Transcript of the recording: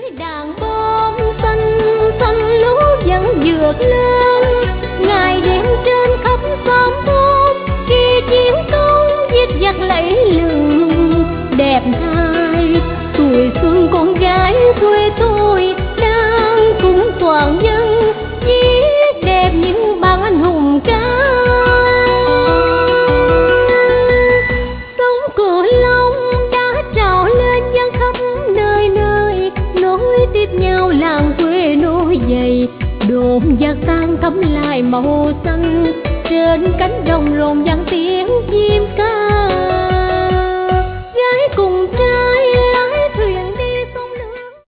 Đàn bom xanh xanh lúa vẫn vượt lên, ngày đêm trên khắp xóm thôn, khi chiến công giết giặc lẫy lừng đẹp thay. Tuổi xuân con gái quê tôi đang cùng toàn dân viết đẹp những bản anh hùng ca. Sóng Cửu Long đã trào lên vang khắp nơi nơi, nối tiếp nhau làng quê nối dày. Đồn và tan thấm lại màu xanh, trên cánh đồng rộn vang tiếng chim ca. Gái cùng trai